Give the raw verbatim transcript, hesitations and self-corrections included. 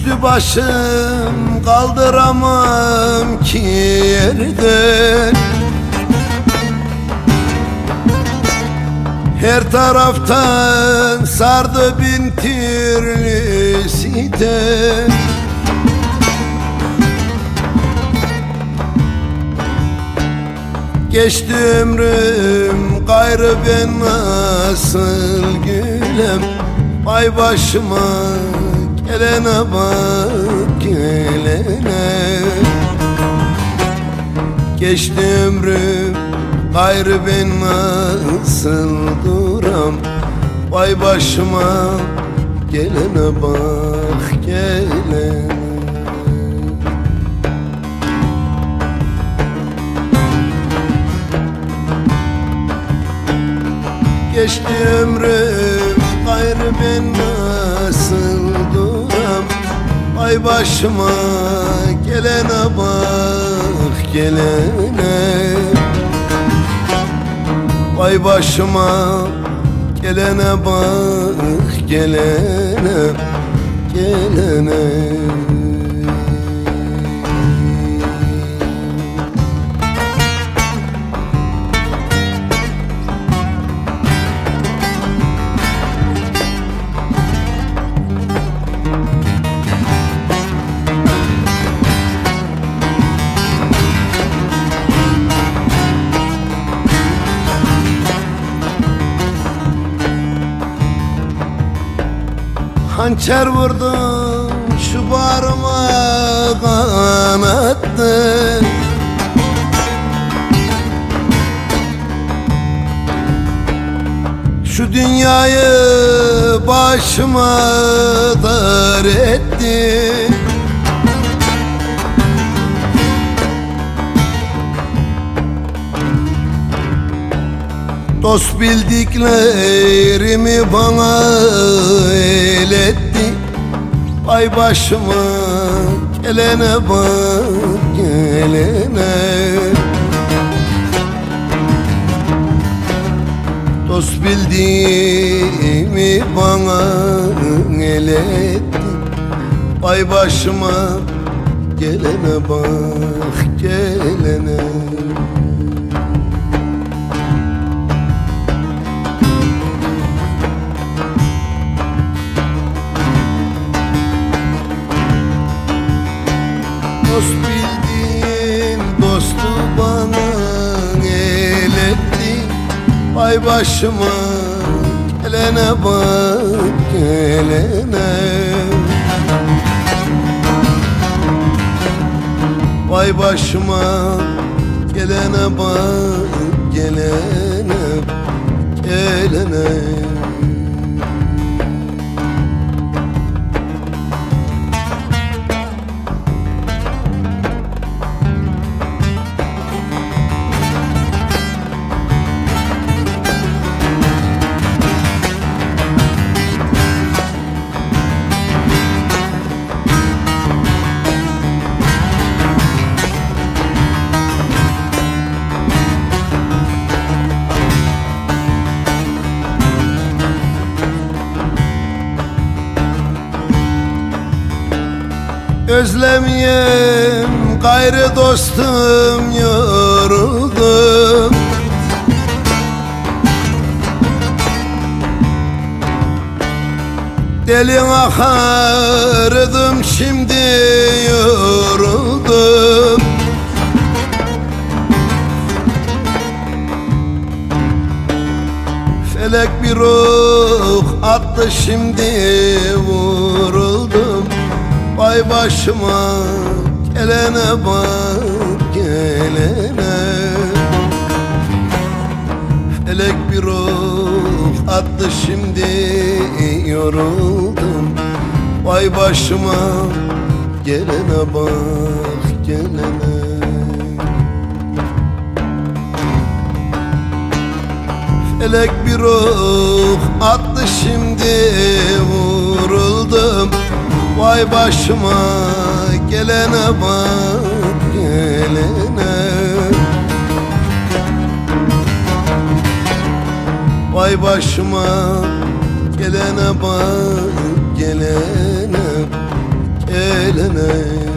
Düştü başım kaldıramam ki yerden. Her taraftan sardı bin türlü sitem. Geçti ömrüm gayrı ben nasıl gülem. Vay başıma gelene bak gelene. Geçti ömrüm gayrı ben nasıl duram. Vay başıma gelene bak gelene. Geçti ömrüm gayrı ben nasıl duram. Vay başıma gelene bak gelene. Vay başıma gelene bak gelene gelene. Hançer vurdum şu bağrıma kanattı. Şu dünyayı başıma dar etti. Dost bildiklerimi bana eyletti. Vay başıma gelene bak gelene. Dost bildiğimi bana eyletti. Vay başıma gelene bak gelene. Dost bildiğim dostu bana eyletti. Vay başıma gelene bak gelene. Vay başıma gelene bak gelene gelene. Özlemeyem gayrı dostum yoruldum. Delin akardım şimdi yoruldum. Felek bir ruh attı şimdi vuruldum. Vay başıma gelene bak gelene. Felek bir ruh attı şimdi yoruldum. Vay başıma gelene bak gelene. Felek bir ruh attı şimdi vuruldum. Vay başıma gelene bak gelene. Vay başıma gelene bak gelene gelene